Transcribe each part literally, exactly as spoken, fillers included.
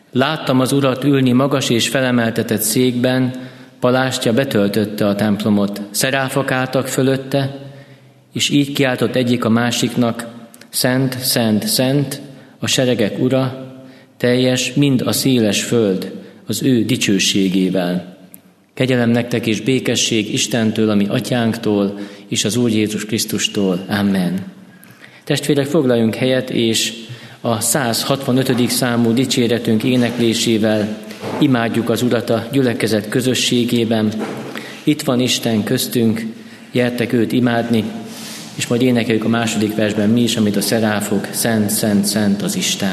Láttam az Urat ülni magas és felemeltetett székben, palástja betöltötte a templomot. Szeráfok álltak fölötte, és így kiáltott egyik a másiknak: Szent, szent, szent, a seregek Ura, teljes mind a széles föld az ő dicsőségével. Kegyelem nektek és békesség Istentől, ami atyánktól, és az Úr Jézus Krisztustól. Amen. Testvérek, foglaljunk helyet, és a száz hatvanötödik számú dicséretünk éneklésével imádjuk az Urat a gyülekezet közösségében. Itt van Isten köztünk, gyertek őt imádni, és majd énekeljük a második versben mi is, amit a szeráfok: Szent, szent, szent az Isten.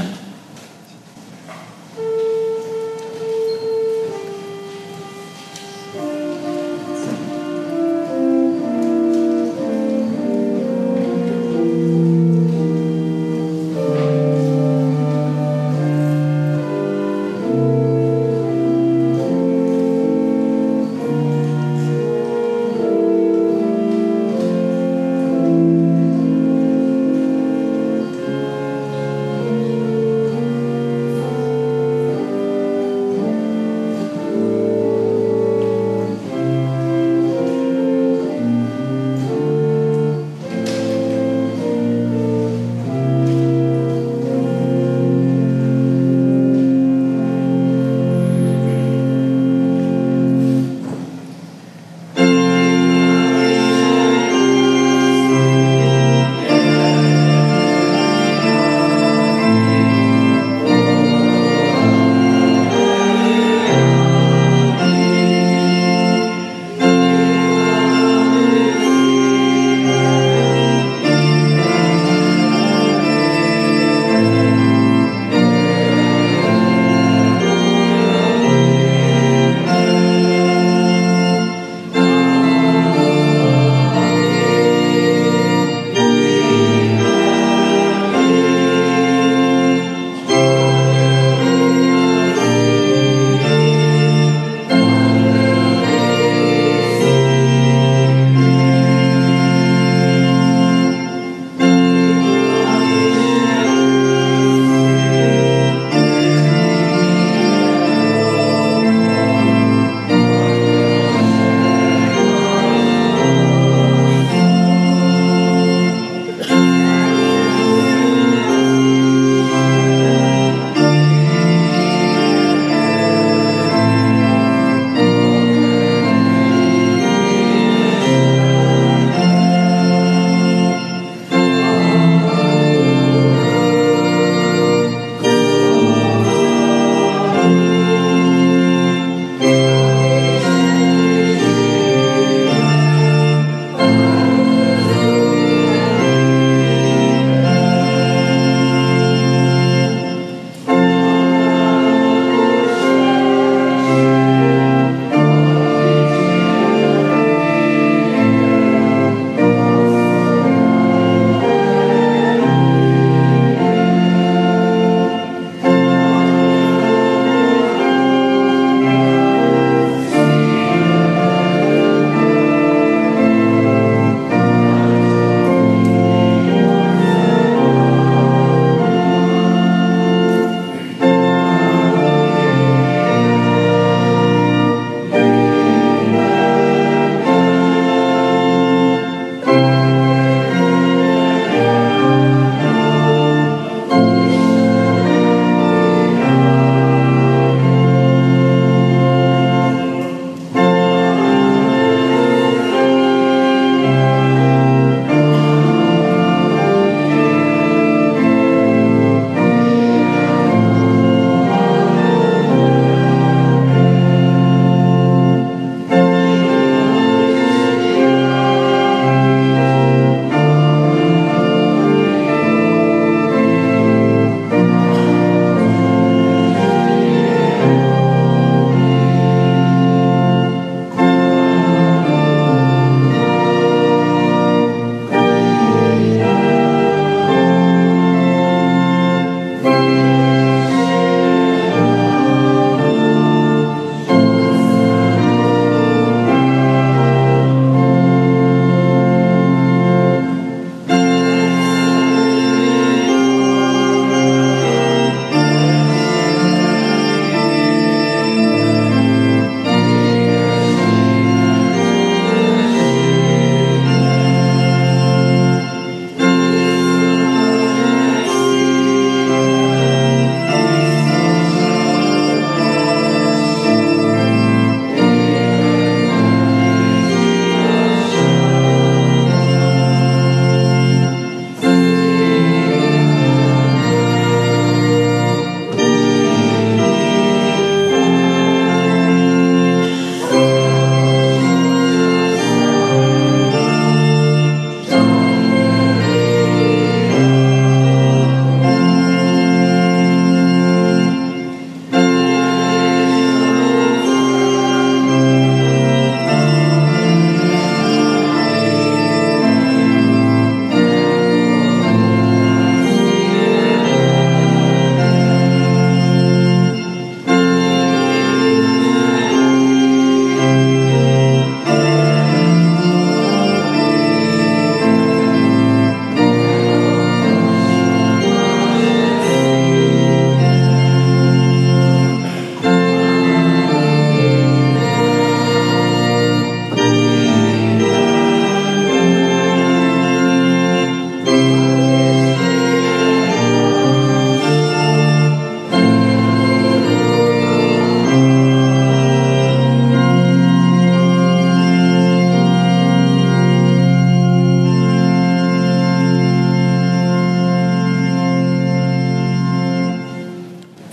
Thank you.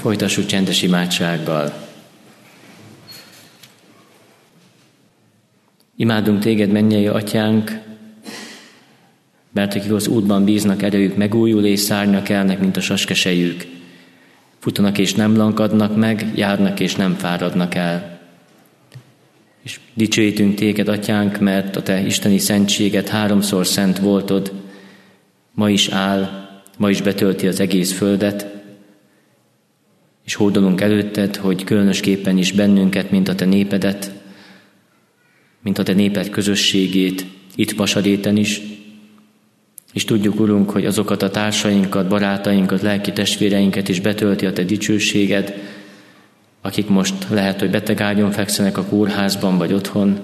Folytassuk csendes imádsággal. Imádunk téged, mennyei atyánk, mert akik az útban bíznak, erejük megújul és szárnyak elnek, mint a saskesejük. Futanak és nem lankadnak meg, járnak és nem fáradnak el. És dicsőítünk téged, atyánk, mert a te isteni szentséged, háromszor szent voltod, ma is áll, ma is betölti az egész földet, és hódolunk előtted, hogy különösképpen is bennünket, mint a te népedet, mint a te néped közösségét, itt Pasaréten is, és tudjuk, Urunk, hogy azokat a társainkat, barátainkat, lelki testvéreinket is betölti a te dicsőséged, akik most lehet, hogy betegágyon fekszenek a kórházban vagy otthon,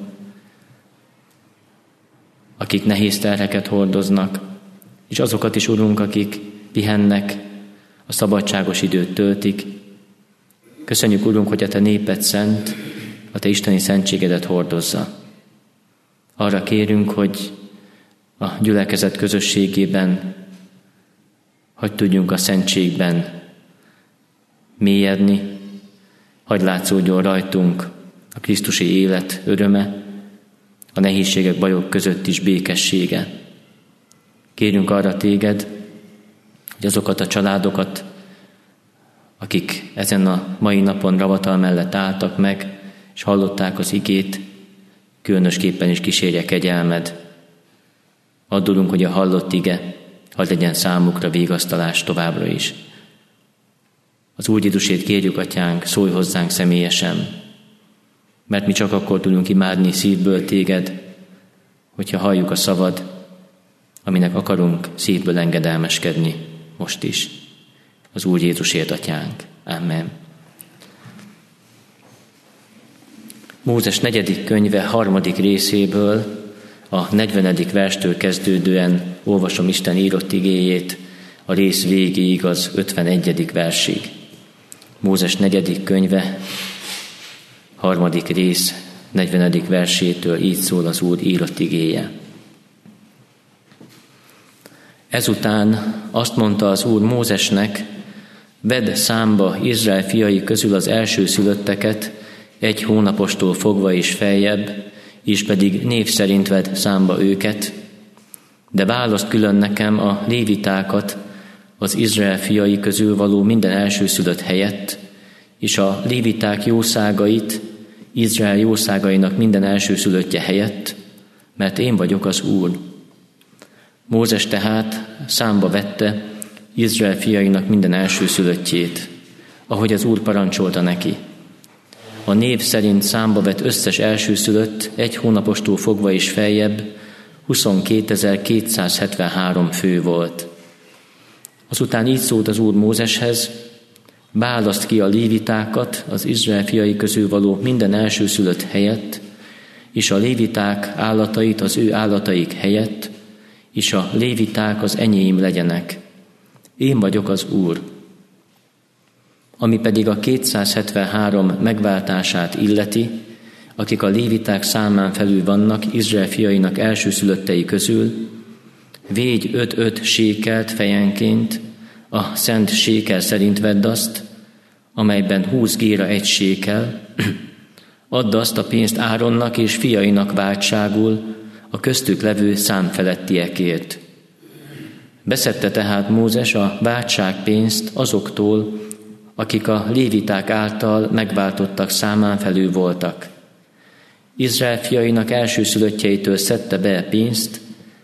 akik nehéz terheket hordoznak, és azokat is, Urunk, akik pihennek, a szabadságos időt töltik. Köszönjük, Urunk, hogy a te néped szent, a te isteni szentségedet hordozza. Arra kérünk, hogy a gyülekezet közösségében hadd tudjunk a szentségben mélyedni, hadd látszódjon rajtunk a krisztusi élet öröme, a nehézségek, bajok között is békessége. Kérünk arra téged, hogy azokat a családokat, akik ezen a mai napon ravatal mellett álltak meg, és hallották az igét, különösképpen is kísérje kegyelmed. Addulunk, hogy a hallott ige, hadd legyen számukra vigasztalás továbbra is. Az Úr Jézusét kérjük, atyánk, szólj hozzánk személyesen, mert mi csak akkor tudunk imádni szívből téged, hogyha halljuk a szavad, aminek akarunk szívből engedelmeskedni most is. Az Úr Jézusért, atyánk. Amen. Mózes negyedik könyve harmadik részéből, a negyvenedik verstől kezdődően olvasom Isten írott igéjét, a rész végéig az ötvenegyedik versig. Mózes negyedik könyve, harmadik rész, negyvenedik versétől így szól az Úr írott igéje. Ezután azt mondta az Úr Mózesnek, vedd számba Izrael fiai közül az elsőszülötteket, egy hónapostól fogva és feljebb, és pedig név szerint vedd számba őket, de választ külön nekem a lévitákat az Izrael fiai közül való minden elsőszülött helyett, és a léviták jószágait Izrael jószágainak minden elsőszülöttje helyett, mert én vagyok az Úr. Mózes tehát számba vette Izrael fiainak minden elsőszülöttjét, ahogy az Úr parancsolta neki. A név szerint számba vett összes elsőszülött egy hónapostól fogva és feljebb huszonkétezer-kétszázhetvenhárom fő volt. Azután így szólt az Úr Mózeshez, választ ki a lévitákat az Izrael fiai közül való minden elsőszülött helyett, és a léviták állatait az ő állataik helyett, és a léviták az enyém legyenek. Én vagyok az Úr. Ami pedig a kétszázhetvenhárom megváltását illeti, akik a léviták számán felül vannak Izrael fiainak elsőszülöttei közül, végy öt-öt sékelt fejenként, a szent sékel szerint vedd azt, amelyben húsz géra egy sékel, add azt a pénzt Áronnak és fiainak váltságul a köztük levő számfelettiekért. Beszedte tehát Mózes a váltságpénzt azoktól, akik a léviták által megváltottak számán felül voltak. Izrael fiainak elsőszülöttjeitől szedte be a pénzt,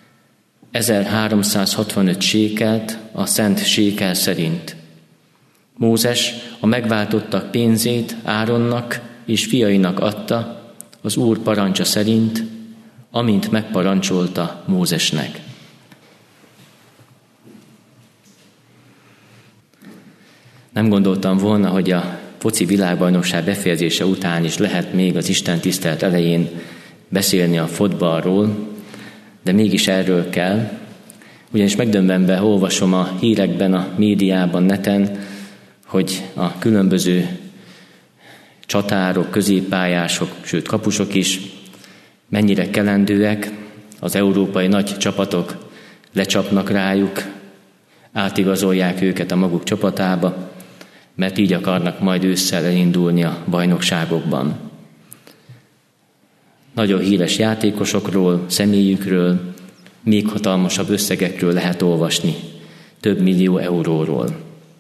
ezerháromszázhatvanöt sékelt a szent sékel szerint. Mózes a megváltottak pénzét Áronnak és fiainak adta az Úr parancsa szerint, amint megparancsolta Mózesnek. Nem gondoltam volna, hogy a foci világbajnokság befejezése után is lehet még az Isten tisztelet elején beszélni a fotballról, de mégis erről kell, ugyanis megdöbbenve olvasom a hírekben, a médiában, neten, hogy a különböző csatárok, középpályások, sőt kapusok is mennyire kelendőek, az európai nagy csapatok lecsapnak rájuk, átigazolják őket a maguk csapatába, mert így akarnak majd ősszel elindulni a bajnokságokban. Nagyon híres játékosokról, személyükről, még hatalmasabb összegekről lehet olvasni, több millió euróról.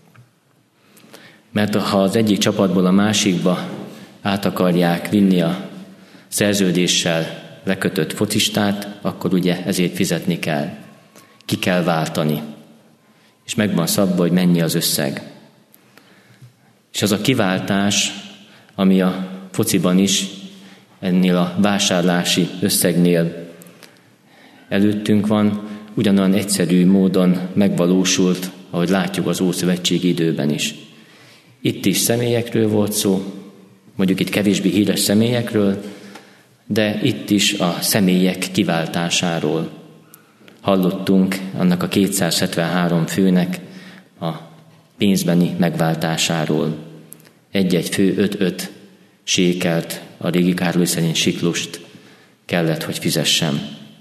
Mert ha az egyik csapatból a másikba át akarják vinni a szerződéssel lekötött focistát, akkor ugye ezért fizetni kell. Ki kell váltani. És meg van szabva, hogy mennyi az összeg. És az a kiváltás, ami a fociban is, ennél a vásárlási összegnél előttünk van, ugyanolyan egyszerű módon megvalósult, ahogy látjuk az ószövetségi időben is. Itt is személyekről volt szó, mondjuk itt kevésbé híres személyekről, de itt is a személyek kiváltásáról. Hallottunk annak a kétszázhetvenhárom főnek a pénzbeni megváltásáról. Egy-egy fő öt-öt sékelt, a régi Károly szerint siklust kellett, hogy fizessem.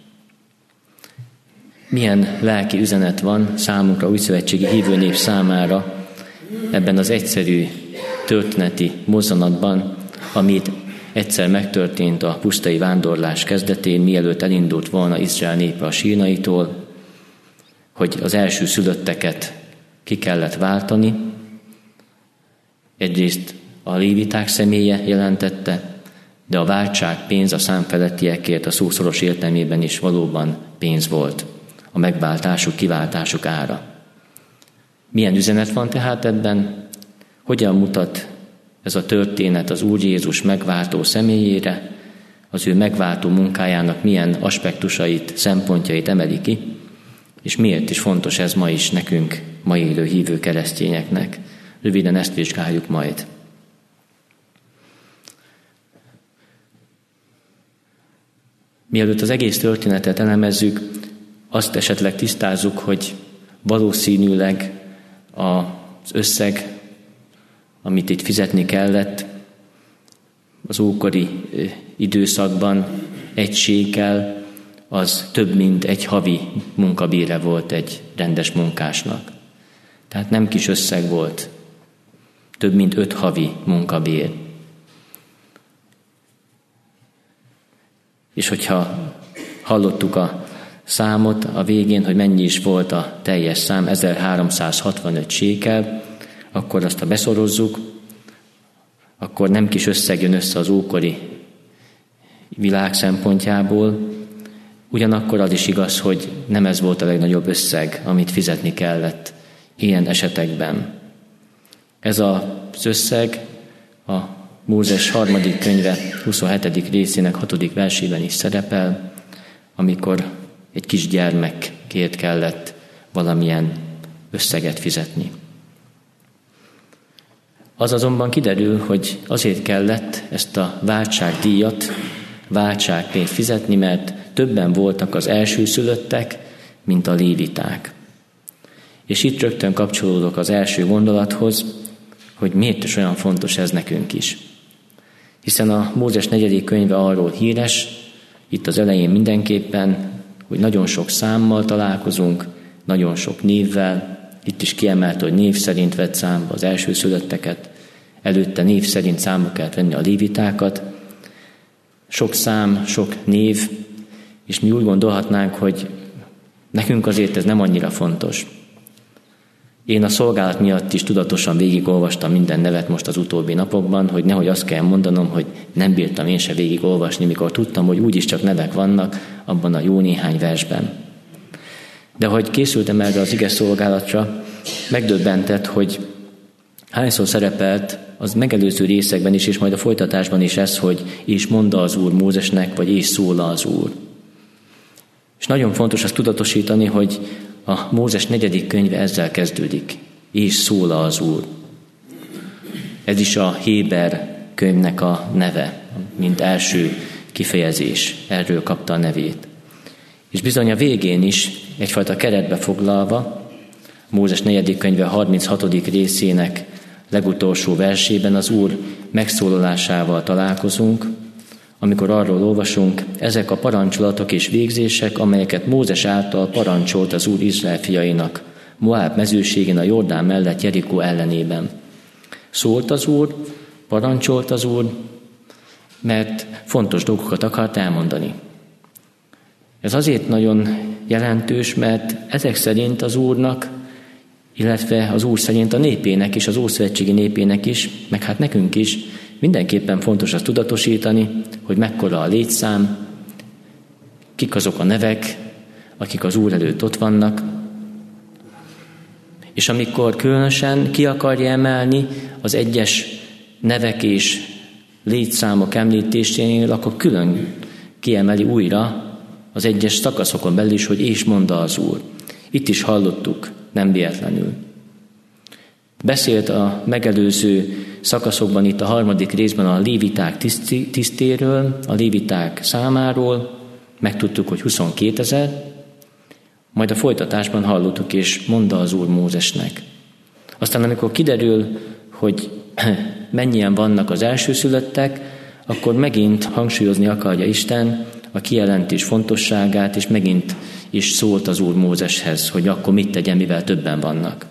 Milyen lelki üzenet van számunkra, újszövetségi hívő nép számára ebben az egyszerű történeti mozzanatban, amit egyszer megtörtént a pusztai vándorlás kezdetén, mielőtt elindult volna Izrael népe a Sínaitól, hogy az első szülötteket ki kellett váltani. Egyrészt a léviták személye jelentette, de a váltság pénz a számfelettiekért a szószoros értelmében is valóban pénz volt. A megváltásuk, kiváltásuk ára. Milyen üzenet van tehát ebben? Hogyan mutat ez a történet az Úr Jézus megváltó személyére, az ő megváltó munkájának milyen aspektusait, szempontjait emeli ki, és miért is fontos ez ma is nekünk, ma élő hívő keresztényeknek. Röviden ezt vizsgáljuk majd. Mielőtt az egész történetet elemezzük, azt esetleg tisztázzuk, hogy valószínűleg az összeg, amit itt fizetni kellett, az ókori időszakban egy sékel, az több mint egy havi munkabére volt egy rendes munkásnak. Tehát nem kis összeg volt, több mint öt havi munkabér. És hogyha hallottuk a számot a végén, hogy mennyi is volt a teljes szám, ezerháromszázhatvanöt sékel, akkor azt, ha beszorozzuk, akkor nem kis összeg jön össze az ókori világ szempontjából. Ugyanakkor az is igaz, hogy nem ez volt a legnagyobb összeg, amit fizetni kellett ilyen esetekben. Ez az összeg a Mózes harmadik könyve huszonhetedik részének hatodik versében is szerepel, amikor egy kisgyermekért kellett valamilyen összeget fizetni. Az azonban kiderül, hogy azért kellett ezt a váltságdíjat, váltságpénzt fizetni, mert többen voltak az elsőszülöttek, mint a léviták. És itt rögtön kapcsolódok az első gondolathoz, hogy miért is olyan fontos ez nekünk is. Hiszen a Mózes negyedik könyve arról híres, itt az elején mindenképpen, hogy nagyon sok számmal találkozunk, nagyon sok névvel, itt is kiemelt, hogy név szerint vett számba az elsőszülötteket, előtte név szerint számba kellett venni a lévitákat. Sok szám, sok név, és mi úgy gondolhatnánk, hogy nekünk azért ez nem annyira fontos. Én a szolgálat miatt is tudatosan végigolvastam minden nevet most az utóbbi napokban, hogy nehogy azt kell mondanom, hogy nem bírtam én se végigolvasni, mikor tudtam, hogy úgyis csak nevek vannak abban a jó néhány versben. De hogy készültem erre az ige szolgálatra, megdöbbentett, hogy hányszor szerepelt az megelőző részekben is, és majd a folytatásban is ez, hogy és mondta az Úr Mózesnek, vagy és szóla az Úr. És nagyon fontos azt tudatosítani, hogy a Mózes negyedik könyve ezzel kezdődik. És szóla az Úr. Ez is a Héber könyvnek a neve, mint első kifejezés. Erről kapta a nevét. És bizony a végén is, egyfajta keretbe foglalva, Mózes negyedik könyve harminchatodik részének legutolsó versében az Úr megszólalásával találkozunk, amikor arról olvasunk, ezek a parancsolatok és végzések, amelyeket Mózes által parancsolt az Úr Izrael fiainak, Moáb mezőségén a Jordán mellett Jerikó ellenében. Szólt az Úr, parancsolt az Úr, mert fontos dolgokat akart elmondani. Ez azért nagyon jelentős, mert ezek szerint az Úrnak, illetve az Úr szerint a népének és az Ószövetségi népének is, meg hát nekünk is mindenképpen fontos azt tudatosítani, hogy mekkora a létszám, kik azok a nevek, akik az Úr előtt ott vannak, és amikor különösen ki akarja emelni az egyes nevek és létszámok említésénél, akkor külön kiemeli újra az egyes szakaszokon belül is, hogy és mondta az Úr. Itt is hallottuk, nem véletlenül. Beszélt a megelőző szakaszokban, itt a harmadik részben a léviták tisztéről, a léviták számáról, megtudtuk, hogy huszonkétezer, majd a folytatásban hallottuk, és mondta az Úr Mózesnek. Aztán amikor kiderül, hogy mennyien vannak az elsőszülöttek, akkor megint hangsúlyozni akarja Isten a kijelentés fontosságát, és megint is szólt az Úr Mózeshez, hogy akkor mit tegyen, mivel többen vannak.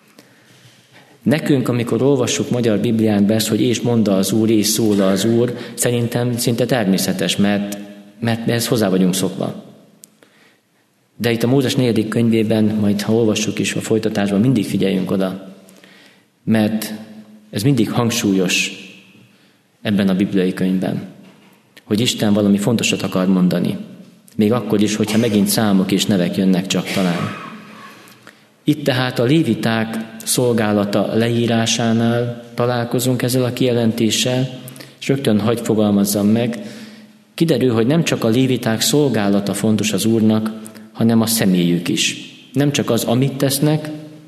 Nekünk, amikor olvassuk magyar Bibliánkban ezt, hogy és mondta az Úr, és szól az Úr, szerintem szinte természetes, mert, mert ehhez hozzá vagyunk szokva. De itt a Mózes negyedik könyvében, majd ha olvassuk is a folytatásban, mindig figyeljünk oda, mert ez mindig hangsúlyos ebben a bibliai könyvben, hogy Isten valami fontosat akar mondani, még akkor is, hogyha megint számok és nevek jönnek csak talán. Itt tehát a léviták szolgálata leírásánál találkozunk ezzel a kijelentéssel, és rögtön hagy fogalmazzam meg, kiderül, hogy nem csak a léviták szolgálata fontos az Úrnak, hanem a személyük is. Nem csak az, amit tesznek,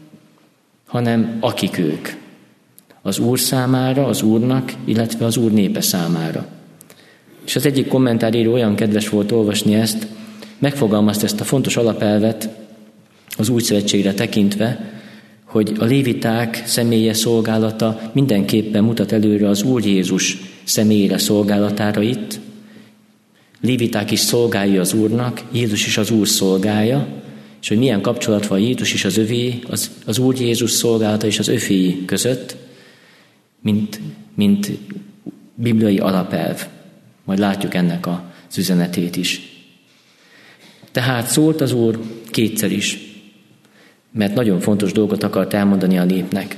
hanem akik ők. Az Úr számára, az Úrnak, illetve az Úr népe számára. És az egyik kommentáríró olyan kedves volt olvasni ezt, megfogalmazta ezt a fontos alapelvet az új szövetségre tekintve, hogy a léviták személye szolgálata mindenképpen mutat előre az Úr Jézus személyére szolgálatára itt. Léviták is szolgálja az Úrnak, Jézus is az Úr szolgálja, és hogy milyen kapcsolat van Jézus is az övé, az, az Úr Jézus szolgálata és az övéi között, mint, mint bibliai alapelv. Majd látjuk ennek az üzenetét is. Tehát szólt az Úr kétszer is, mert nagyon fontos dolgot akart elmondani a népnek.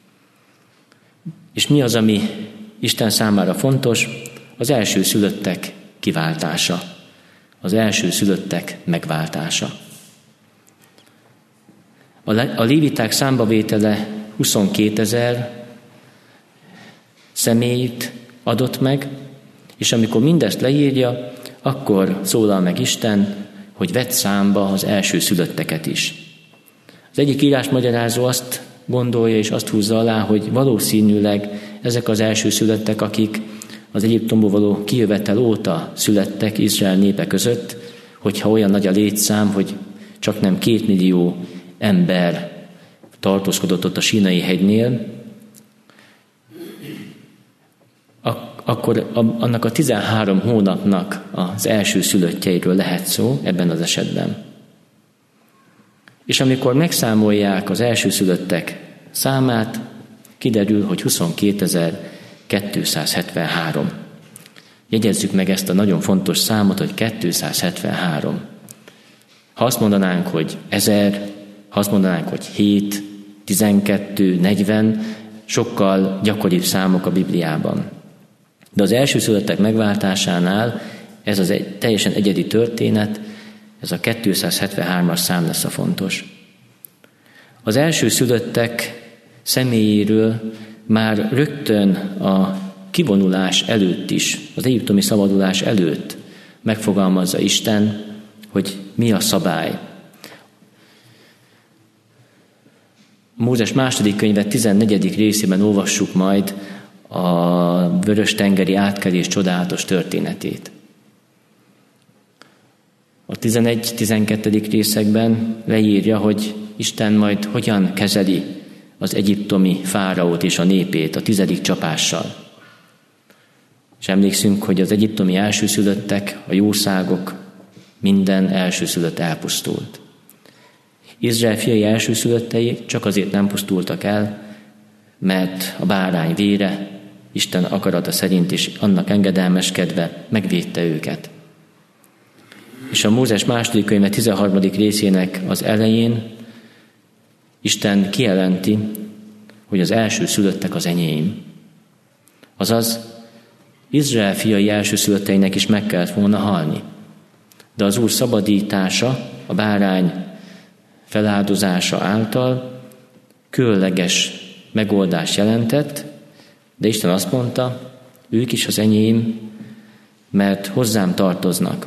És mi az, ami Isten számára fontos? Az első szülöttek kiváltása. Az első szülöttek megváltása. A léviták számbavétele huszonkétezer személyt adott meg, és amikor mindezt leírja, akkor szólal meg Isten, hogy vett számba az első szülötteket is. Az egyik írásmagyarázó azt gondolja és azt húzza alá, hogy valószínűleg ezek az első szülöttek, akik az Egyiptomból való kijövetel óta születtek Izrael népe között, hogyha olyan nagy a létszám, hogy csak nem két millió ember tartózkodott ott a Sínai hegynél, akkor annak a tizenhárom hónapnak az első szülöttjeiről lehet szó ebben az esetben. És amikor megszámolják az első szülöttek számát, kiderül, hogy huszonkétezer-kétszázhetvenhárom. Jegyezzük meg ezt a nagyon fontos számot, hogy kétszázhetvenhárom. Ha azt mondanánk, hogy ezer, ha azt mondanánk, hogy hét, tizenkettő, negyven, sokkal gyakoribb számok a Bibliában. De az elsőszülöttek megváltásánál ez az egy teljesen egyedi történet, ez a kétszázhetvenhármas szám lesz a fontos. Az elsőszülöttek személyéről már rögtön a kivonulás előtt is, az egyiptomi szabadulás előtt megfogalmazza Isten, hogy mi a szabály. Mózes második könyve tizennegyedik részében olvassuk majd a Vörös-tengeri átkelés csodálatos történetét. A tizenegy-tizenkettedik részekben leírja, hogy Isten majd hogyan kezeli az egyiptomi fáraót és a népét a tizedik csapással. És emlékszünk, hogy az egyiptomi elsőszülöttek, a jószágok, minden elsőszülött elpusztult. Izrael fiai elsőszülöttei csak azért nem pusztultak el, mert a bárány vére Isten akarata szerint is annak engedelmeskedve megvédte őket. És a Mózes második könyve tizenharmadik részének az elején Isten kijelenti, hogy az első szülöttek az enyém. Azaz, Izrael fiai elsőszülötteinek is meg kellett volna halni. De az Úr szabadítása, a bárány feláldozása által különleges megoldást jelentett, de Isten azt mondta, ők is az enyém, mert hozzám tartoznak.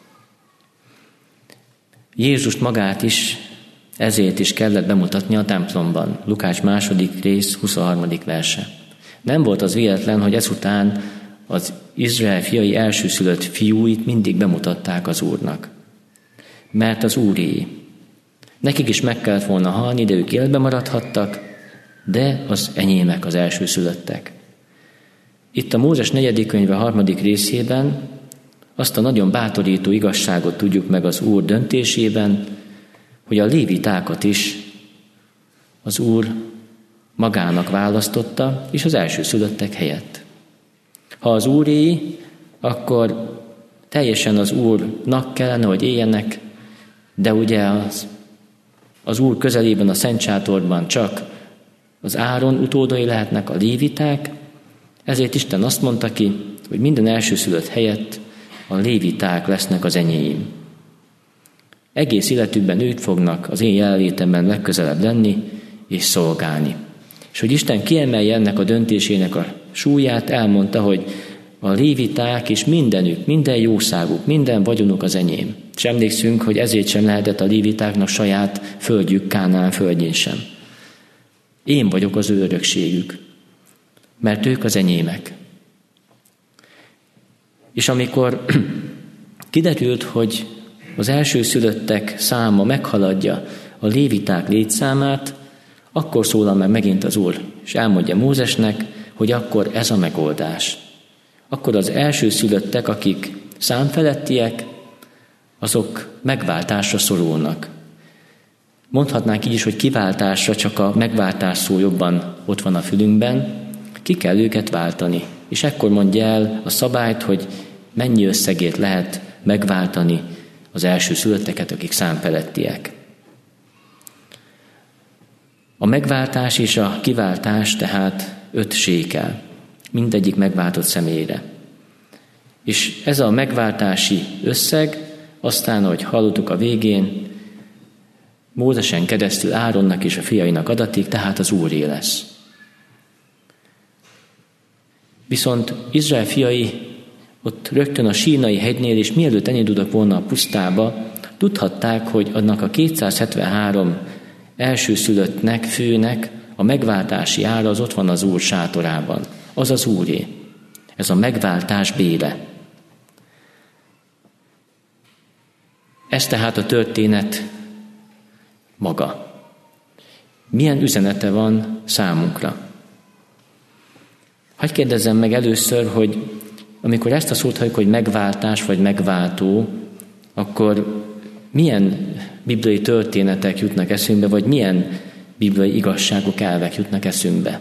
Jézust magát is ezért is kellett bemutatni a templomban. Lukács második rész huszonharmadik verse. Nem volt az véletlen, hogy ezután az Izrael fiai elsőszülött fiúit mindig bemutatták az Úrnak. Mert az Úré. Nekik is meg kellett volna halni, de ők életben maradhattak, de az enyémek az elsőszülöttek. Itt a Mózes negyedik könyve harmadik részében azt a nagyon bátorító igazságot tudjuk meg az Úr döntésében, hogy a lévitákat is az Úr magának választotta, és az elsőszülöttek helyett. Ha az Úré, akkor teljesen az Úrnak kellene, hogy éljenek, de ugye az, az Úr közelében, a Szent Sátorban csak az Áron utódai lehetnek a léviták, ezért Isten azt mondta ki, hogy minden elsőszülött helyett a léviták lesznek az enyém. Egész életükben ők fognak az én jelenlétemben legközelebb lenni és szolgálni. És hogy Isten kiemelje ennek a döntésének a súlyát, elmondta, hogy a léviták és mindenük, minden jószáguk, minden vagyonuk az enyém. És emlékszünk, hogy ezért sem lehetett a lévitáknak saját földjük Kánaán földjén sem. Én vagyok az ő örökségük, mert ők az enyémek. És amikor kiderült, hogy az elsőszülöttek száma meghaladja a léviták létszámát, akkor szólal meg megint az Úr, és elmondja Mózesnek, hogy akkor ez a megoldás. Akkor az elsőszülöttek, akik számfelettiek, azok megváltásra szorulnak. Mondhatnánk így is, hogy kiváltásra, csak a megváltás szó jobban ott van a fülünkben, ki kell őket váltani. És ekkor mondja el a szabályt, hogy mennyi összegét lehet megváltani az elsőszülötteket, akik számfelettiek. A megváltás és a kiváltás tehát öt sékel, mindegyik megváltott személyre. És ez a megváltási összeg, aztán, ahogy hallottuk a végén, Mózesen keresztül Áronnak és a fiainak adatik, tehát az Úré lesz. Viszont Izrael fiai ott rögtön a Sínai hegynél, és mielőtt elindultak volna a pusztába, tudhatták, hogy annak a kétszázhetvenhárom elsőszülöttnek, főnek a megváltási ára az ott van az Úr sátorában. Az az Úré. Ez a megváltás bére. Ez tehát a történet maga. Milyen üzenete van számunkra? Hadd kérdezzem meg először, hogy amikor ezt a szót halljuk, hogy megváltás vagy megváltó, akkor milyen bibliai történetek jutnak eszünkbe, vagy milyen bibliai igazságok, elvek jutnak eszünkbe?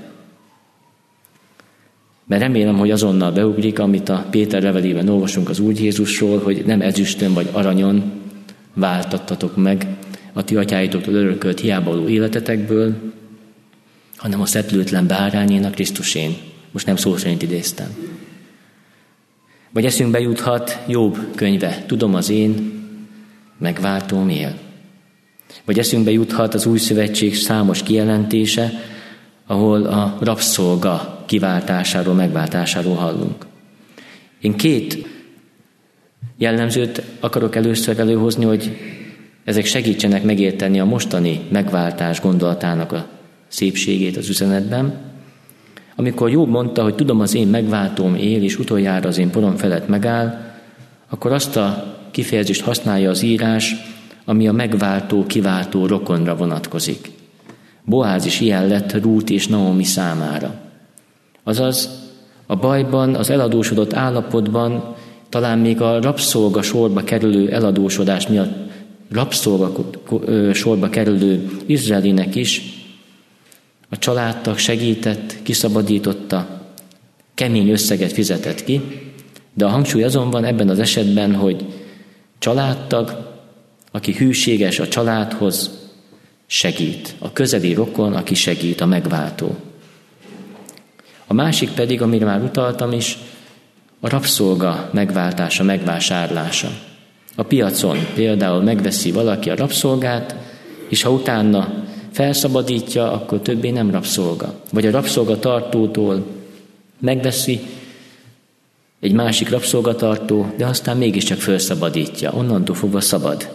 Mert remélem, hogy azonnal beugrik, amit a Péter levelében olvasunk az Úr Jézusról, hogy nem ezüstön vagy aranyon váltattatok meg a ti atyáitoktól örökölt hiábaló életetekből, hanem a szeplőtlen bárányén, a Krisztusén. Most nem szó szerint idéztem. Vagy eszünkbe juthat Jobb könyve, tudom az én megváltóm él. Vagy eszünkbe juthat az Új Szövetség számos kijelentése, ahol a rabszolga kiváltásáról, megváltásáról hallunk. Én két jellemzőt akarok először előhozni, hogy ezek segítsenek megérteni a mostani megváltás gondolatának a szépségét az üzenetben. Amikor Jobb mondta, hogy tudom az én megváltóm él, és utoljára az én porom felett megáll, akkor azt a kifejezést használja az írás, ami a megváltó, kiváltó rokonra vonatkozik. Boáz is ilyen lett Rút és Naomi számára. Azaz a bajban, az eladósodott állapotban, talán még a rabszolga sorba kerülő eladósodás miatt rabszolga sorba kerülő Izraelinek is a családtag segített, kiszabadította, kemény összeget fizetett ki, de a hangsúly azon van ebben az esetben, hogy családtag, aki hűséges a családhoz, segít. A közeli rokon, aki segít, a megváltó. A másik pedig, amire már utaltam is, a rabszolga megváltása, megvásárlása. A piacon például megveszi valaki a rabszolgát, és ha utána felszabadítja, akkor többé nem rabszolga. Vagy a rabszolgatartótól megveszi egy másik rabszolgatartó, de aztán mégiscsak felszabadítja. Onnantól fogva szabad.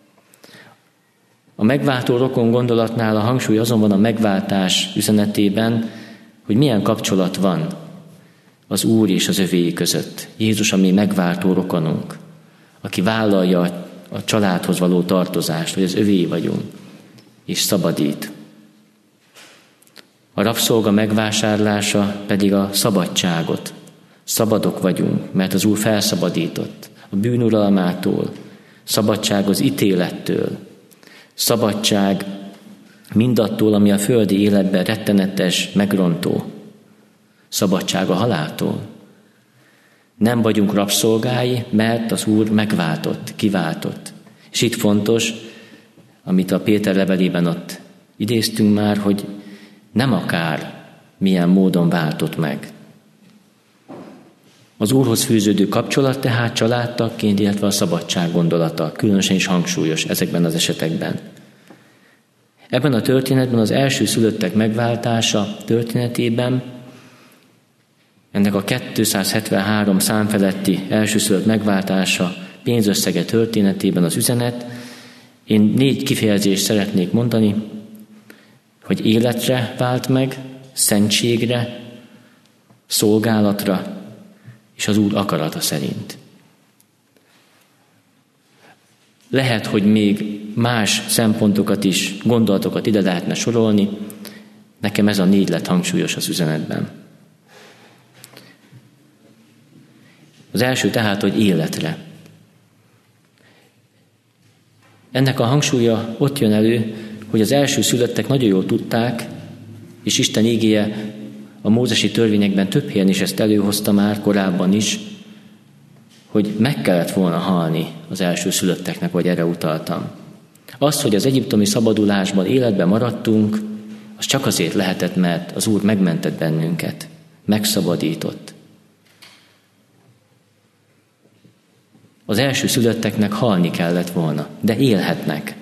A megváltó rokon gondolatnál a hangsúly azon van a megváltás üzenetében, hogy milyen kapcsolat van az Úr és az övéi között. Jézus a mi megváltó rokonunk, aki vállalja a családhoz való tartozást, hogy az övéi vagyunk, és szabadít. A rabszolga megvásárlása pedig a szabadságot. Szabadok vagyunk, mert az Úr felszabadított a bűnuralmától, szabadság az ítélettől, szabadság mindattól, ami a földi életben rettenetes, megrontó, szabadság a haláltól. Nem vagyunk rabszolgái, mert az Úr megváltott, kiváltott. És itt fontos, amit a Péter levelében ott idéztünk már, hogy nem akár milyen módon váltott meg. Az Úrhoz fűződő kapcsolat tehát családtagként, illetve a szabadság gondolata különösen is hangsúlyos ezekben az esetekben. Ebben a történetben az első szülöttek megváltása történetében, ennek a kétszázhetvenhárom szám feletti elsőszülött megváltása pénzösszege történetében az üzenet, én négy kifejezést szeretnék mondani, hogy életre vált meg, szentségre, szolgálatra és az Úr akarata szerint. Lehet, hogy még más szempontokat is, gondolatokat ide lehetne sorolni, nekem ez a négy lett hangsúlyos az üzenetben. Az első tehát, hogy életre. Ennek a hangsúlya ott jön elő, hogy az első szülöttek nagyon jól tudták, és Isten ígéje a mózesi törvényekben több helyen is ezt előhozta már korábban is, hogy meg kellett volna halni az első szülötteknek, vagy erre utaltam. Az, hogy az egyiptomi szabadulásban életben maradtunk, az csak azért lehetett, mert az Úr megmentett bennünket, megszabadított. Az első szülötteknek halni kellett volna, de élhetnek.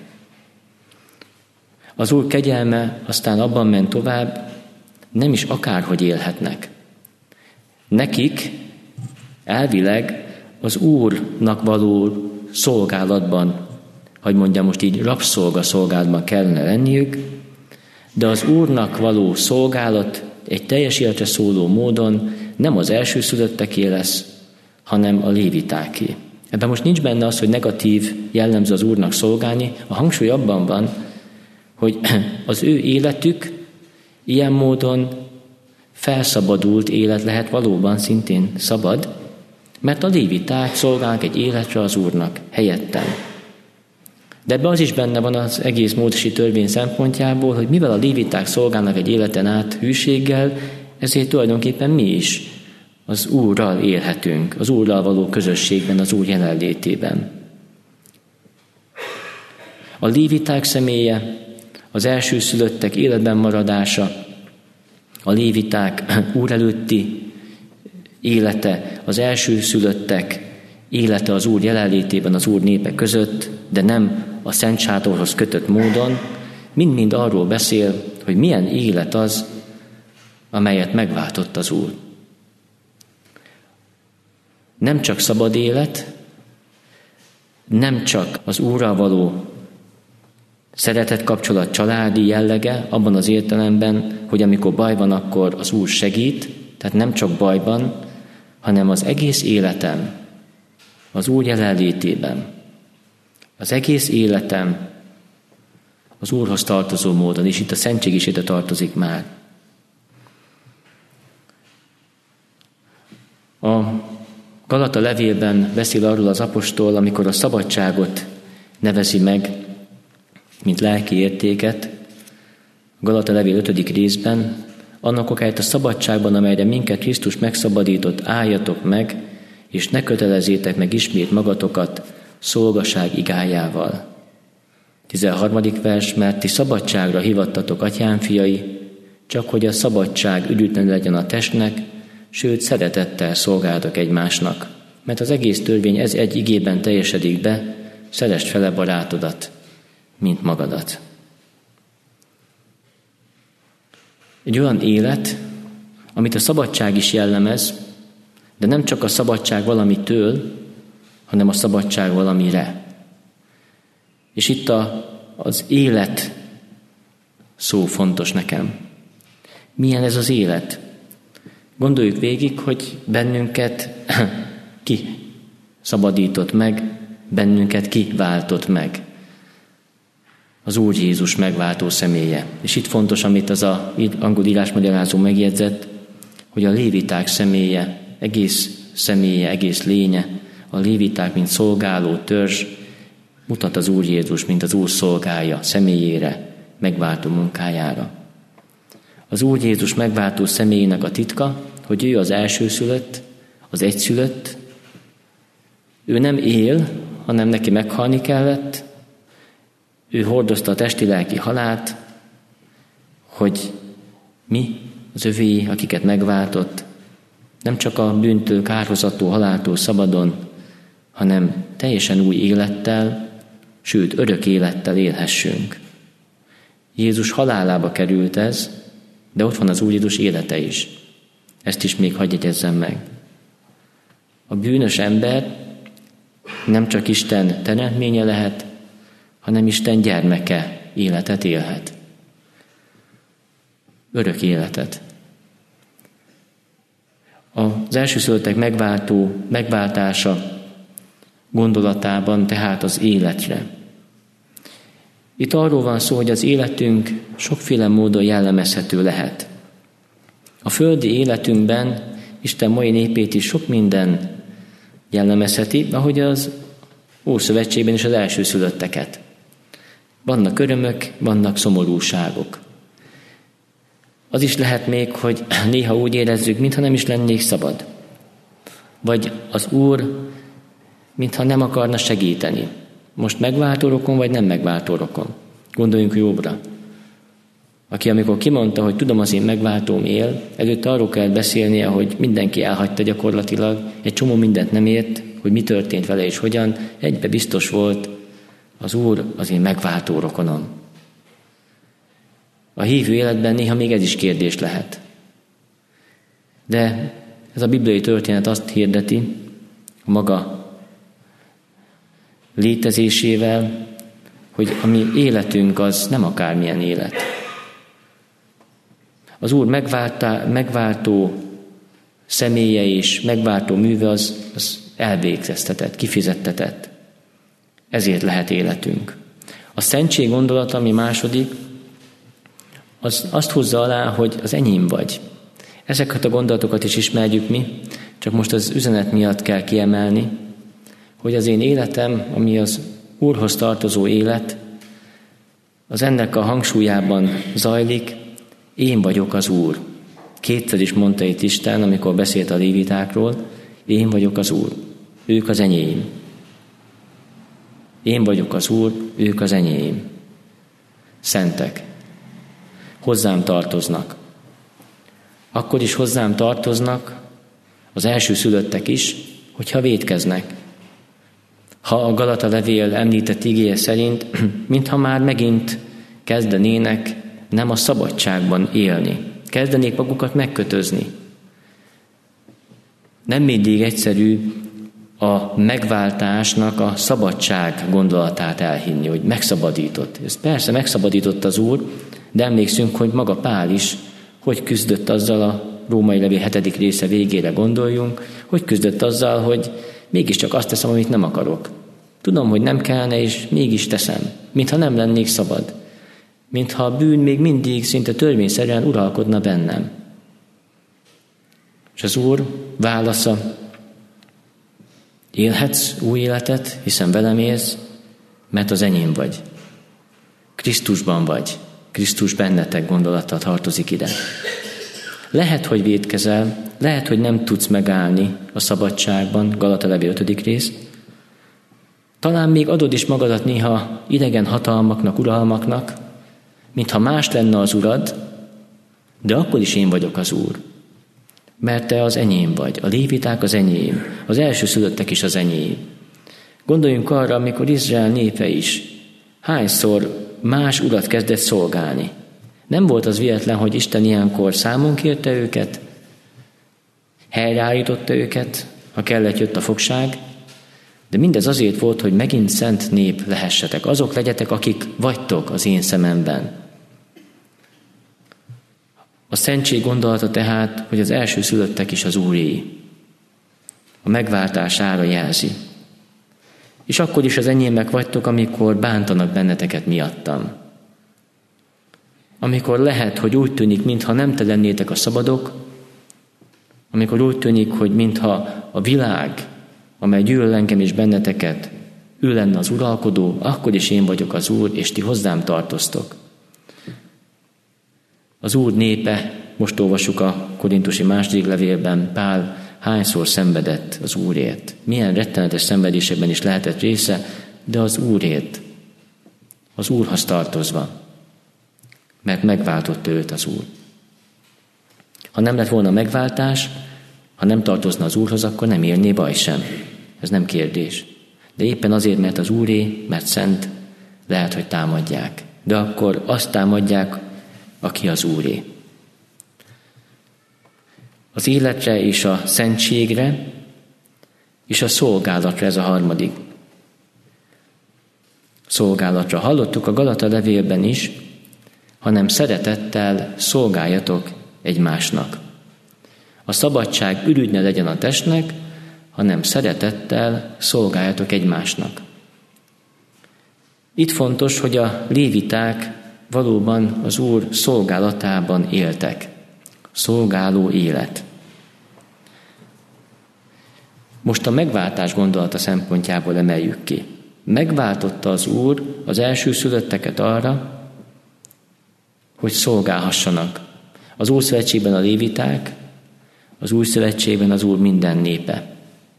Az Úr kegyelme aztán abban ment tovább, nem is akárhogy élhetnek. Nekik elvileg az Úrnak való szolgálatban, hogy mondjam most így, rabszolga szolgálatban kellene lenniük, de az Úrnak való szolgálat egy teljes életre szóló módon nem az elsőszülötteké lesz, hanem a lévitáké. Ebben most nincs benne az, hogy negatív jellemző az Úrnak szolgálni, a hangsúly abban van, hogy az ő életük ilyen módon felszabadult élet lehet, valóban szintén szabad, mert a léviták szolgálnak egy életre az Úrnak helyetten. De ebben az is benne van az egész mózesi törvény szempontjából, hogy mivel a léviták szolgálnak egy életen át hűséggel, ezért tulajdonképpen mi is az Úrral élhetünk, az Úrral való közösségben, az Úr jelenlétében. A léviták személye, az elsőszülöttek életben maradása, a léviták Úr előtti élete, az elsőszülöttek élete az Úr jelenlétében, az Úr népe között, de nem a Szent Sátorhoz kötött módon, mind-mind arról beszél, hogy milyen élet az, amelyet megváltott az Úr. Nem csak szabad élet, nem csak az Úrral való szeretett kapcsolat családi jellege, abban az értelemben, hogy amikor baj van, akkor az Úr segít, tehát nem csak bajban, hanem az egész életem, az Úr jelenlétében. Az egész életem az Úrhoz tartozó módon, és itt a szentség is ide tartozik már. A Galata levélben beszél arról az apostol, amikor a szabadságot nevezi meg, mint lelki értéket, Galata levél ötödik részben, annak okáért a szabadságban, amelyre minket Krisztus megszabadított, álljatok meg, és ne kötelezzétek meg ismét magatokat szolgaság igájával. tizenharmadik vers, mert ti szabadságra hivattatok, atyám fiai, csak hogy a szabadság üdítlen legyen a testnek, sőt szeretettel szolgáltok egymásnak. Mert az egész törvény ez egy igében teljesedik be, szeresd fele barátodat, mint magadat. Egy olyan élet, amit a szabadság is jellemez, de nem csak a szabadság valamitől, hanem a szabadság valamire. És itt a, az élet szó fontos nekem. Milyen ez az élet? Gondoljuk végig, hogy bennünket ki szabadított meg, bennünket ki váltott meg. Az Úr Jézus megváltó személye. És itt fontos, amit az a angol írásmagyarázó megjegyzett, hogy a léviták személye, egész személye, egész lénye, a léviták, mint szolgáló törzs, mutat az Úr Jézus, mint az Úr szolgája személyére, megváltó munkájára. Az Úr Jézus megváltó személyének a titka, hogy ő az elsőszülött, az egyszülött, ő nem él, hanem neki meghalni kellett, ő hordozta a testi-lelki halált, hogy mi, az övé, akiket megváltott, nem csak a bűntől, kárhozattól, haláltól szabadon, hanem teljesen új élettel, sőt, örök élettel élhessünk. Jézus halálába került ez, de ott van az Úr Jézus élete is. Ezt is még hadd jegyezzem meg. A bűnös ember nem csak Isten teremtménye lehet, hanem Isten gyermeke életet élhet. Örök életet. Az elsőszülöttek megváltó, megváltása gondolatában tehát az életre. Itt arról van szó, hogy az életünk sokféle módon jellemezhető lehet. A földi életünkben Isten mai népét is sok minden jellemezheti, ahogy az Ószövetségben is az elsőszülötteket. Vannak örömök, vannak szomorúságok. Az is lehet még, hogy néha úgy érezzük, mintha nem is lennék szabad. Vagy az Úr, mintha nem akarna segíteni. Most megváltó rokon, vagy nem megváltó rokon. Gondoljunk Jóbra. Aki amikor kimondta, hogy tudom, az én megváltóm él, előtte arról kell beszélnie, hogy mindenki elhagyta gyakorlatilag, egy csomó mindent nem ért, hogy mi történt vele és hogyan, egybe biztos volt, az Úr az én megváltó rokonom. A hívő életben néha még ez is kérdés lehet. De ez a bibliai történet azt hirdeti, a maga létezésével, hogy a mi életünk az nem akármilyen élet. Az Úr megváltá, megváltó személye és megváltó műve az, az elvégeztetett, kifizettetett. Ezért lehet életünk. A szentség gondolata, ami második, az azt húzza alá, hogy az enyém vagy. Ezeket a gondolatokat is ismerjük mi, csak most az üzenet miatt kell kiemelni, hogy az én életem, ami az Úrhoz tartozó élet, az ennek a hangsúlyában zajlik, én vagyok az Úr. Kétszer is mondta itt Isten, amikor beszélt a lévitákról, én vagyok az Úr, ők az enyém. Én vagyok az Úr, ők az enyém. Szentek. Hozzám tartoznak. Akkor is hozzám tartoznak az elsőszülöttek is, hogyha vétkeznek. Ha a Galata levél említett igéje szerint, mintha már megint kezdenének nem a szabadságban élni. Kezdenék magukat megkötözni. Nem mindig egyszerű a megváltásnak a szabadság gondolatát elhinni, hogy megszabadított. Ez persze megszabadított az Úr, de emlékszünk, hogy maga Pál is, hogy küzdött azzal, a római levél hetedik része végére gondoljunk, hogy küzdött azzal, hogy mégiscsak azt teszem, amit nem akarok. Tudom, hogy nem kellene, és mégis teszem, mintha nem lennék szabad. Mintha a bűn még mindig szinte törvényszerűen uralkodna bennem. És az Úr válasza, élhetsz új életet, hiszen velem élsz, mert az enyém vagy. Krisztusban vagy. Krisztus bennetek gondolata tartozik ide. Lehet, hogy vétkezel, lehet, hogy nem tudsz megállni a szabadságban, Galatalevél ötödik rész. Talán még adod is magadat néha idegen hatalmaknak, uralmaknak, mintha más lenne az urad, de akkor is én vagyok az Úr. Mert te az enyém vagy, a léviták az enyém, az elsőszülöttek is az enyém. Gondoljunk arra, amikor Izrael népe is hányszor más urat kezdett szolgálni. Nem volt az véletlen, hogy Isten ilyenkor számon kérte őket, helyreállította őket, ha kellett, jött a fogság, de mindez azért volt, hogy megint szent nép lehessetek. Azok legyetek, akik vagytok az én szememben. A szentség gondolata tehát, hogy az elsőszülöttek is az Úré. A megváltás ára jelzi. És akkor is az enyémek vagytok, amikor bántanak benneteket miattam. Amikor lehet, hogy úgy tűnik, mintha nem te lennétek a szabadok, amikor úgy tűnik, hogy mintha a világ, amely gyűlöl engem és benneteket, ő lenne az uralkodó, akkor is én vagyok az Úr, és ti hozzám tartoztok. Az Úr népe, most olvassuk a korintusi második levélben, Pál hányszor szenvedett az Úrért. Milyen rettenetes szenvedésekben is lehetett része, de az Úrért, az Úrhoz tartozva, mert megváltotta őt az Úr. Ha nem lett volna megváltás, ha nem tartozna az Úrhoz, akkor nem érné baj sem. Ez nem kérdés. De éppen azért, mert az Úré, mert szent, lehet, hogy támadják. De akkor azt támadják, aki az Úré. Az életre és a szentségre és a szolgálatra ez a harmadik. Szolgálatra. Hallottuk a Galata levélben is, hanem szeretettel szolgáljatok egymásnak. A szabadság ürügy ne legyen a testnek, hanem szeretettel szolgáljatok egymásnak. Itt fontos, hogy a léviták valóban az Úr szolgálatában éltek. Szolgáló élet. Most a megváltás gondolata szempontjából emeljük ki. Megváltotta az Úr az elsőszülötteket arra, hogy szolgálhassanak. Az Ószövetségben a léviták, az Új Szövetségben az Úr minden népe.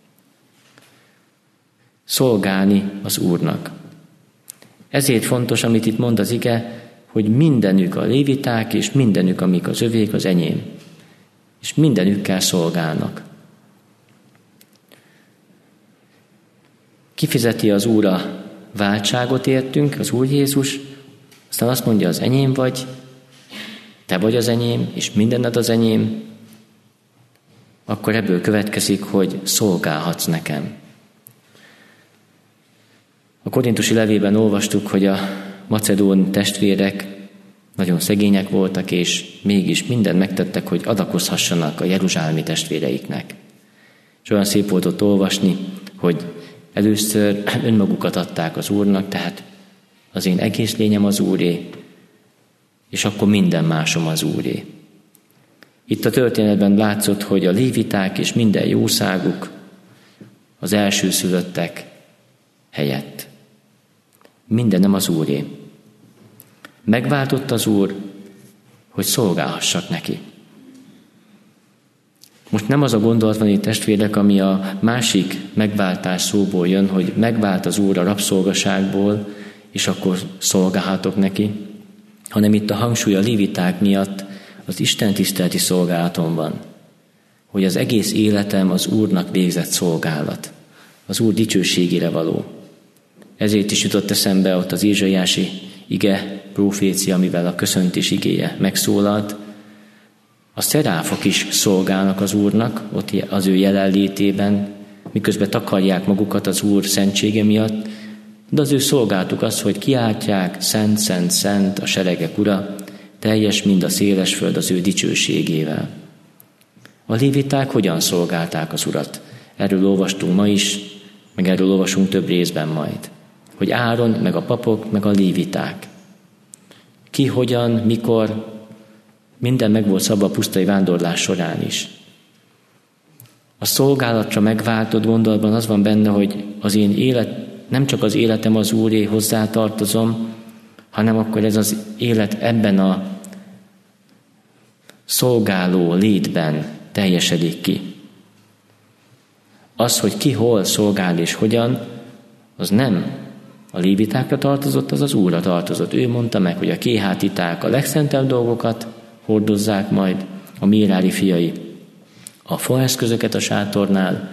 Szolgálni az Úrnak. Ezért fontos, amit itt mond az ige, hogy mindenük a léviták, és mindenük, amik az övék, az enyém. És mindenükkel szolgálnak. Kifizeti az Úr a váltságot értünk, az Úr Jézus, aztán azt mondja, az enyém vagy, te vagy az enyém, és mindenned az enyém, akkor ebből következik, hogy szolgálhatsz nekem. A korintusi levélben olvastuk, hogy a macedón testvérek nagyon szegények voltak, és mégis mindent megtettek, hogy adakozhassanak a jeruzsálemi testvéreiknek. És olyan szép volt ott olvasni, hogy először önmagukat adták az Úrnak, tehát az én egész lényem az Úré, és akkor minden másom az Úré. Itt a történetben látszott, hogy a léviták és minden jószáguk az elsőszülöttek helyett. Minden nem az Úré. Megváltott az Úr, hogy szolgálhassak neki. Most nem az a gondolat van itt, testvérek, ami a másik megváltás szóból jön, hogy megvált az Úr a rabszolgaságból, és akkor szolgálhatok neki, hanem itt a hangsúly a léviták miatt az Isten tiszteleti szolgálaton van, hogy az egész életem az Úrnak végzett szolgálat, az Úr dicsőségére való. Ezért is jutott eszembe ott az Ézsaiási ige, profécia, amivel a köszöntés igéje megszólalt. A szeráfok is szolgálnak az Úrnak, ott az ő jelenlétében, miközben takarják magukat az Úr szentsége miatt, de az ő szolgálatuk az, hogy kiáltják, szent, szent, szent a seregek ura, teljes mind a széles föld az ő dicsőségével. A léviták hogyan szolgálták az Urat? Erről olvastunk ma is, meg erről olvasunk több részben majd. Hogy Áron, meg a papok, meg a léviták. Ki, hogyan, mikor, minden meg volt szabva a pusztai vándorlás során is. A szolgálatra megváltott gondolatban az van benne, hogy az én élet, nem csak az életem az Úré hozzátartozom, hanem akkor ez az élet ebben a szolgáló létben teljesedik ki. Az, hogy ki hol szolgál és hogyan, az nem a lévitákra tartozott, az az Úrra tartozott. Ő mondta meg, hogy a kéhátiták a legszentebb dolgokat hordozzák majd, a Mérári fiai a faeszközöket a sátornál,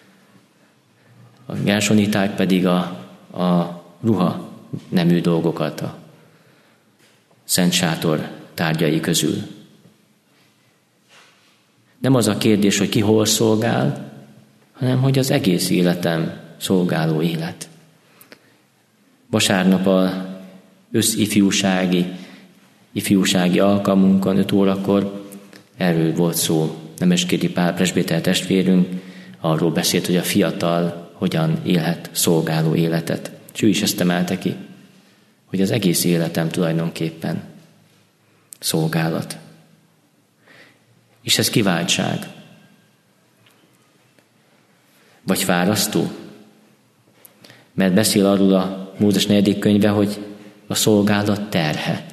a gersoniták pedig a, a ruha nemű dolgokat a szent sátor tárgyai közül. Nem az a kérdés, hogy ki hol szolgál, hanem hogy az egész életem szolgáló élet. Vasárnap a összifjúsági, ifjúsági alkalmunkon öt órakor erről volt szó. Nemeskéri Pál presbiter testvérünk arról beszélt, hogy a fiatal hogyan élhet szolgáló életet. És ő is ezt emelte ki, hogy az egész életem tulajdonképpen szolgálat. És ez kiváltság. Vagy fárasztó. Mert beszél arról a Mózes negyedik könyve, hogy a szolgálat terhe.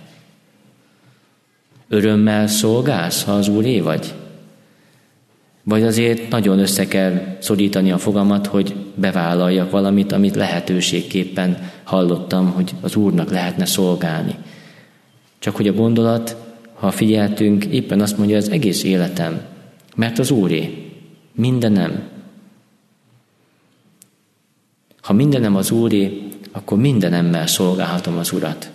Örömmel szolgálsz, ha az Úré vagy? Vagy azért nagyon össze kell szorítani a fogamat, hogy bevállaljak valamit, amit lehetőségképpen hallottam, hogy az Úrnak lehetne szolgálni. Csak hogy a gondolat, ha figyeltünk, éppen azt mondja, az egész életem, mert az Úré, mindenem. Ha mindenem az Úré, akkor mindenemmel szolgálhatom az Urat.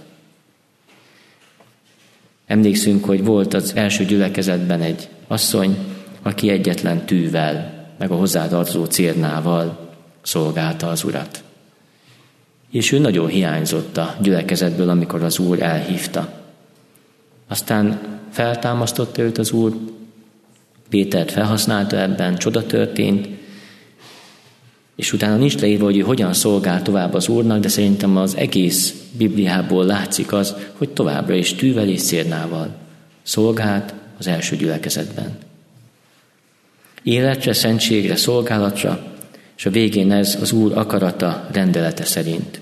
Emlékszünk, hogy volt az első gyülekezetben egy asszony, aki egyetlen tűvel, meg a hozzátartozó cérnával szolgálta az Urat. És ő nagyon hiányzott a gyülekezetből, amikor az Úr elhívta. Aztán feltámasztotta őt az Úr, Pétert felhasználta ebben, csoda történt, és utána nincs leírva, hogy ő hogyan szolgál tovább az Úrnak, de szerintem az egész Bibliából látszik az, hogy továbbra is tűvel és cérnával szolgált az első gyülekezetben. Életre, szentségre, szolgálatra, és a végén ez az Úr akarata, rendelete szerint.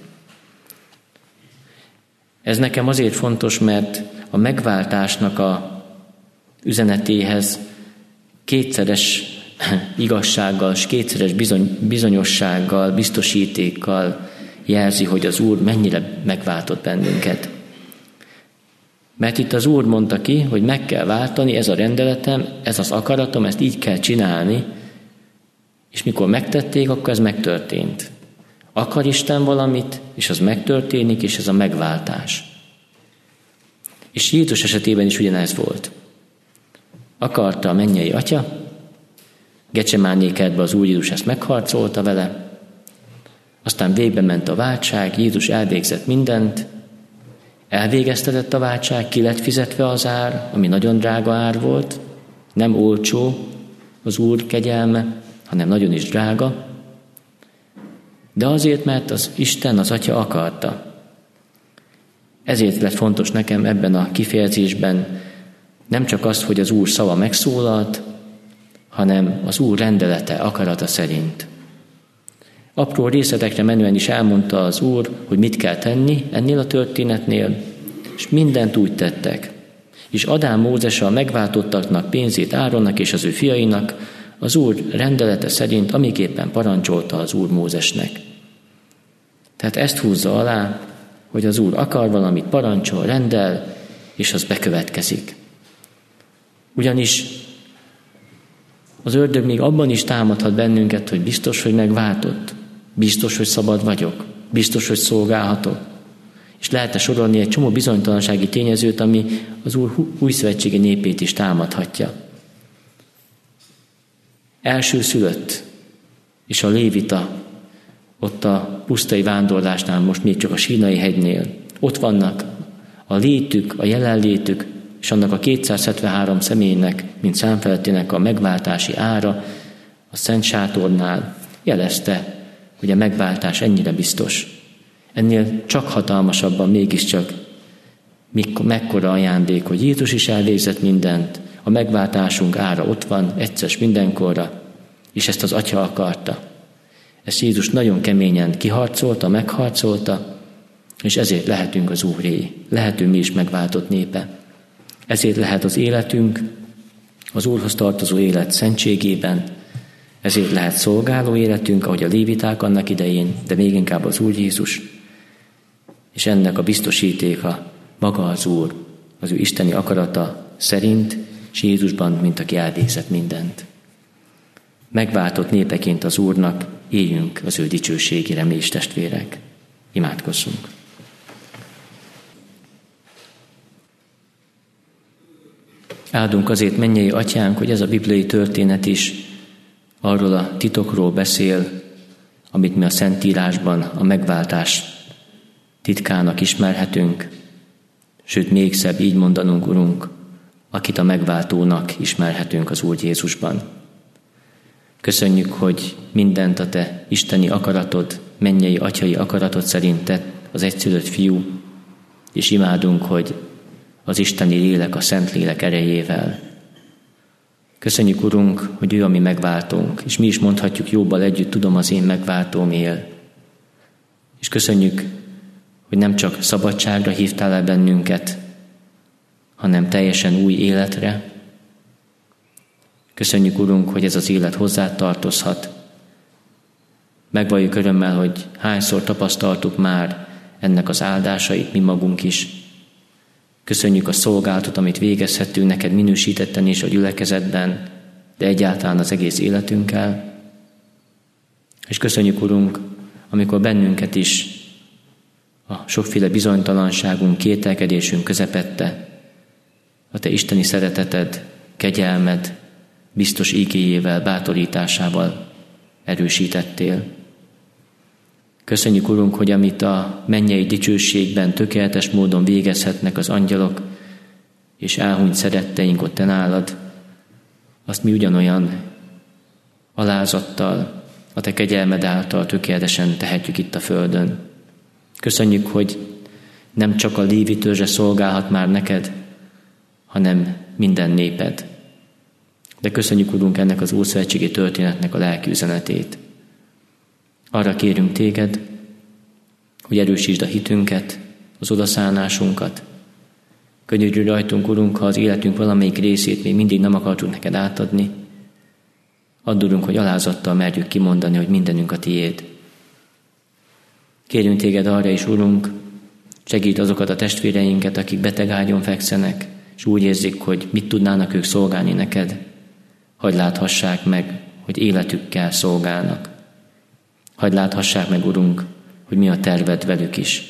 Ez nekem azért fontos, mert a megváltásnak a üzenetéhez kétszeres igazsággal, és kétszeres bizony, bizonyossággal, biztosítékkal jelzi, hogy az Úr mennyire megváltott bennünket. Mert itt az Úr mondta ki, hogy meg kell váltani, ez a rendeletem, ez az akaratom, ezt így kell csinálni, és mikor megtették, akkor ez megtörtént. Akar Isten valamit, és az megtörténik, és ez a megváltás. És Jézus esetében is ugyanez volt. Akarta a mennyei Atya, Gecsemáné kertbe az Úr Jézus ezt megharcolta vele, aztán végbe ment a váltság, Jézus elvégzett mindent, elvégeztetett a váltság, ki lett fizetve az ár, ami nagyon drága ár volt, nem olcsó az Úr kegyelme, hanem nagyon is drága, de azért, mert az Isten, az Atya akarta. Ezért lett fontos nekem ebben a kifejezésben nem csak az, hogy az Úr szava megszólalt, hanem az Úr rendelete, akarata szerint. Apró részletekre menően is elmondta az Úr, hogy mit kell tenni ennél a történetnél, és mindent úgy tettek. És Adám Mózes a megváltottaknak pénzét Áronnak és az ő fiainak, az Úr rendelete szerint, amiképpen parancsolta az Úr Mózesnek. Tehát ezt húzza alá, hogy az Úr akar valamit, parancsol, rendel, és az bekövetkezik. Ugyanis az ördög még abban is támadhat bennünket, hogy biztos, hogy megváltott, biztos, hogy szabad vagyok, biztos, hogy szolgálhatok. És lehetne sorolni egy csomó bizonytalansági tényezőt, ami az Úr újszövetségi népét is támadhatja. Első szülött, és a lévita, ott a pusztai vándorlásnál, most még csak a Sínai hegynél, ott vannak a létük, a jelenlétük, és annak a kétszázhetvenhárom személynek, mint számfelettének a megváltási ára a Szent Sátornál jelezte, hogy a megváltás ennyire biztos. Ennél csak hatalmasabban mégiscsak mekkora ajándék, hogy Jézus is elvégzett mindent, a megváltásunk ára ott van, egyszer mindenkorra, és ezt az Atya akarta. Ezt Jézus nagyon keményen kiharcolta, megharcolta, És ezért lehetünk az Úré, lehetünk mi is megváltott népe. Ezért lehet az életünk az Úrhoz tartozó élet szentségében, ezért lehet szolgáló életünk, ahogy a léviták annak idején, de még inkább az Úr Jézus. És ennek a biztosítéka maga az Úr, az ő isteni akarata szerint, és Jézusban, mint aki elvégzett mindent. Megváltott népeként az Úrnak éljünk az ő dicsőségére, mi is testvérek. Imádkozzunk. Áldunk azért, mennyei Atyánk, hogy ez a bibliai történet is arról a titokról beszél, amit mi a Szentírásban a megváltás titkának ismerhetünk, sőt, még szebb így mondanunk, Urunk, akit a megváltónak ismerhetünk az Úr Jézusban. Köszönjük, hogy mindent a Te isteni akaratod, mennyei atyai akaratod szerint tett az egyszülött fiú, és imádunk, hogy az isteni lélek, a szent lélek erejével. Köszönjük, Urunk, hogy ő a mi megváltónk, és mi is mondhatjuk Jóbbal együtt, tudom, az én megváltóm él. És köszönjük, hogy nem csak szabadságra hívtál el bennünket, hanem teljesen új életre. Köszönjük, Urunk, hogy ez az élet hozzá tartozhat. Megvalljuk örömmel, hogy hányszor tapasztaltuk már ennek az áldásait mi magunk is. Köszönjük a szolgálatot, amit végezhettünk neked minősítetten is a gyülekezetben, de egyáltalán az egész életünkkel. És köszönjük, Urunk, amikor bennünket is a sokféle bizonytalanságunk, kételkedésünk közepette, a Te isteni szereteted, kegyelmed, biztos ígéjével, bátorításával erősítettél. Köszönjük, Urunk, hogy amit a mennyei dicsőségben tökéletes módon végezhetnek az angyalok, és elhunyt szeretteink ott Te nálad, azt mi ugyanolyan alázattal, a Te kegyelmed által tökéletesen tehetjük itt a földön. Köszönjük, hogy nem csak a Lévi törzse szolgálhat már neked, hanem minden néped. De köszönjük, Urunk, ennek az ószövetségi történetnek a lelki üzenetét. Arra kérünk Téged, hogy erősítsd a hitünket, az odaszállásunkat. Könyörülj rajtunk, Urunk, ha az életünk valamelyik részét még mindig nem akartunk neked átadni. Add, Urunk, hogy alázattal merjük kimondani, hogy mindenünk a Tiéd. Kérünk Téged arra is, Urunk, segítsd azokat a testvéreinket, akik betegágyon fekszenek, és úgy érzik, hogy mit tudnának ők szolgálni neked. Hadd láthassák meg, hogy életükkel szolgálnak. Hadd láthassák meg, Urunk, hogy mi a terved velük is.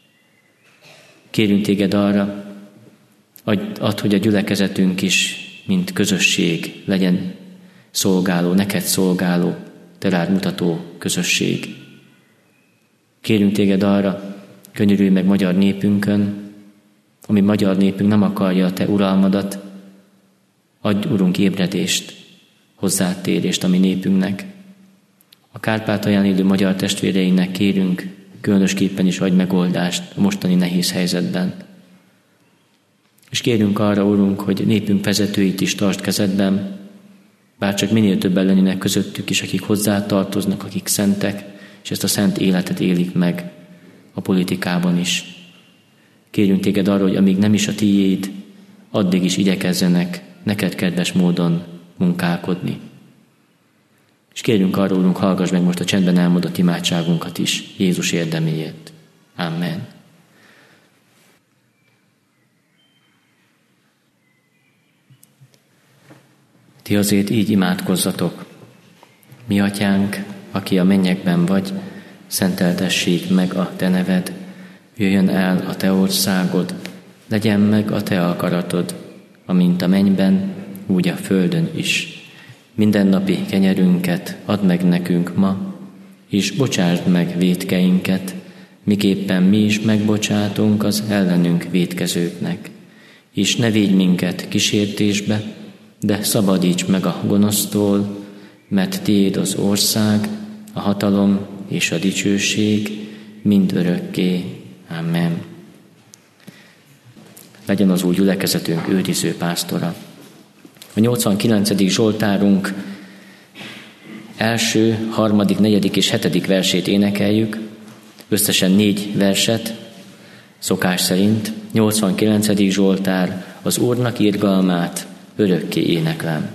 Kérünk Téged arra, add, hogy a gyülekezetünk is, mint közösség legyen szolgáló, neked szolgáló, Te rád mutató közösség. Kérünk Téged arra, könyörülj meg magyar népünkön, ami magyar népünk nem akarja a Te uralmadat, adj, Urunk, ébredést, hozzátérést a mi népünknek. A Kárpátalján élő magyar testvéreinknek kérünk, különösképpen is adj megoldást a mostani nehéz helyzetben. És kérünk arra, Urunk, hogy népünk vezetőit is tartsd kezedben, bár csak minél többen lennének közöttük is, akik hozzá tartoznak, akik szentek, és ezt a szent életet élik meg a politikában is. Kérünk Téged arra, hogy amíg nem is a Tiéd, addig is igyekezzenek neked kedves módon munkálkodni. És kérünk arra, Urunk, hallgass meg most a csendben elmondott imádságunkat is, Jézus érdeméért. Amen. Ti azért így imádkozzatok. Mi Atyánk, aki a mennyekben vagy, szenteltessék meg a Te neved, jöjjön el a Te országod, legyen meg a Te akaratod, amint a mennyben, úgy a földön is. Mindennapi kenyerünket add meg nekünk ma, és bocsásd meg vétkeinket, miképpen mi is megbocsátunk az ellenünk vétkezőknek. És ne védj minket kísértésbe, de szabadíts meg a gonosztól, mert Tiéd az ország, a hatalom és a dicsőség mind örökké. Amen. Legyen az új gyülekezetünk őriző pásztora. A nyolcvankilencedik Zsoltárunk első, harmadik, negyedik és hetedik versét énekeljük, összesen négy verset, Szokás szerint nyolcvankilencedik Zsoltár, az Úrnak irgalmát örökké éneklem.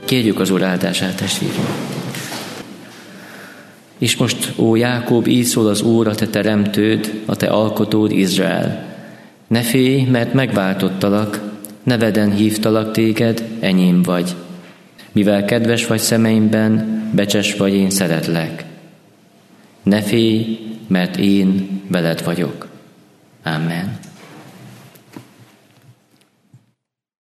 Kérjük az Úr áldását, testvérünk. És most, ó Jákob, így szól az Úr, a te teremtőd, a te alkotód, Izrael. Ne félj, mert megváltottalak, neveden hívtalak téged, enyém vagy. Mivel kedves vagy szemeimben, becses vagy, én szeretlek. Ne félj, mert én veled vagyok. Amen.